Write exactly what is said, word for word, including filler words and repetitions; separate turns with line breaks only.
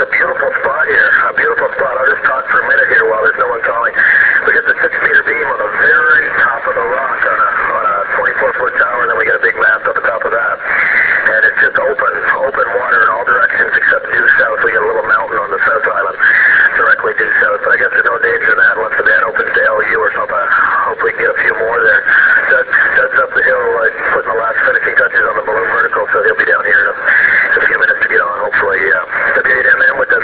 a beautiful spot here. A beautiful spot. I'll just talk for a minute here while there's no one calling. We get the six meter beam on the very top of the rock on a, on a twenty-four foot tower, and then we get a big mast up the top of that. And it's just open, open water in all directions except due south. We get a little mountain on the south island, directly due south. But I guess there's no danger in that unless the dam opens to L U or something. Hopefully we can get a few more there. Doug, Doug's up the hill, like, putting the last finishing touches on the balloon vertical, so he'll be down here in a, in a few minutes to get on, hopefully. Uh, W eight M M with the